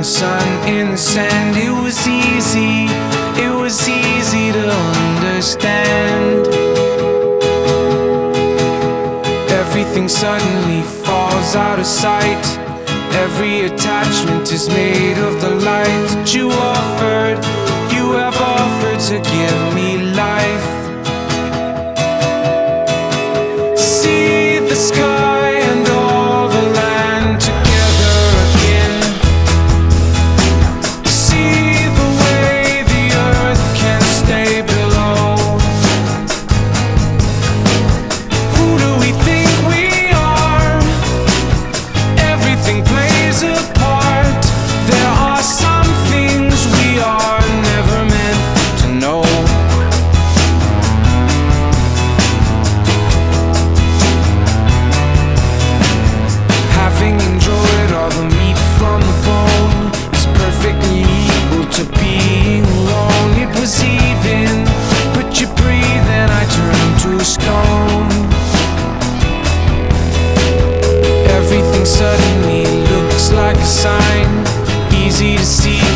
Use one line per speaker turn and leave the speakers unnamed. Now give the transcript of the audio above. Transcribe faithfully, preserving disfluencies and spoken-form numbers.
the sun, in the sand. It was easy, it was easy to understand. Everything suddenly falls out of sight. Every attachment is made of the light that you offered. You have offered to give me life. See the sky and all the land together again. See the way the earth can stay below. Who do we think we are? Everything plays a part. There are some things we are never meant to know. Having enjoyed all the meat from the bone is perfectly equal to being alone. It was even, but you breathe and I turn to stone. Everything suddenly looks like a sign, easy to see